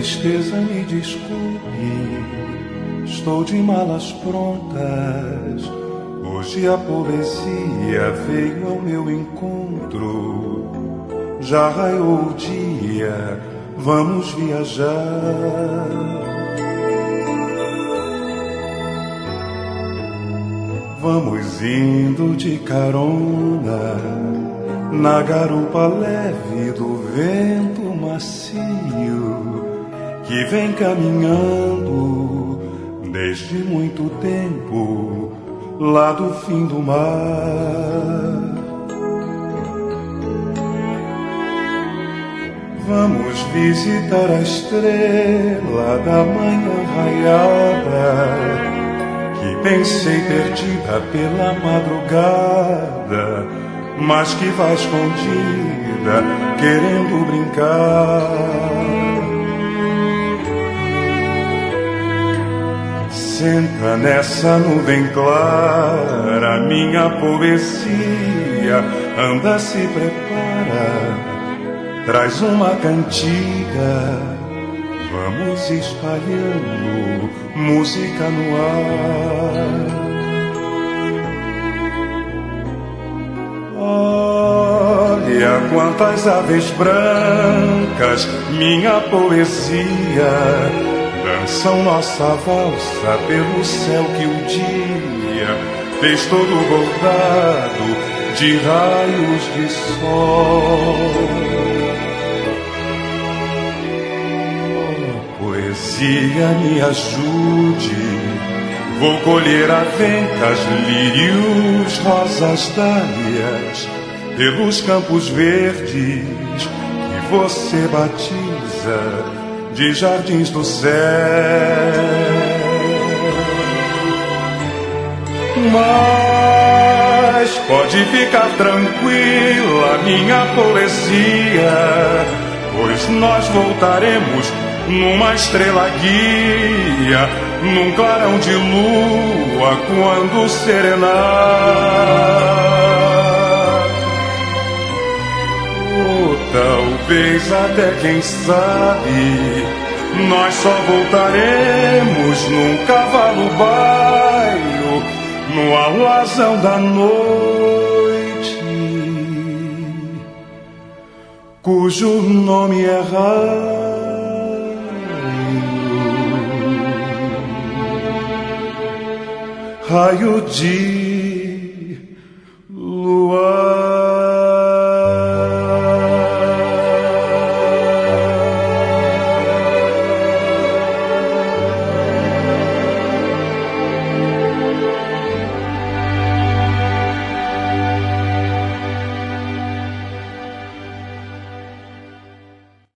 tristeza, me desculpe, estou de malas prontas. Hoje a poesia veio ao meu encontro. Já raiou o dia, vamos viajar. Vamos indo de carona na garupa leve do vento macio que vem caminhando desde muito tempo lá do fim do mar. Vamos visitar a estrela da manhã raiada que pensei perdida pela madrugada, mas que vai escondida querendo brincar. Senta nessa nuvem clara, minha poesia, anda, se prepara, traz uma cantiga, vamos espalhando música no ar. Olha quantas aves brancas, minha poesia, dançam nossa valsa pelo céu que o dia fez todo bordado de raios de sol. Poesia, me ajude, vou colher avencas, lírios, rosas, dálias, pelos campos verdes que você batiza de jardins do céu. Mas pode ficar tranquila, minha poesia, pois nós voltaremos numa estrela guia, num clarão de lua, quando serenar. Ou talvez até, quem sabe, nós só voltaremos num cavalo baio, no alazão da noite, cujo nome é raio de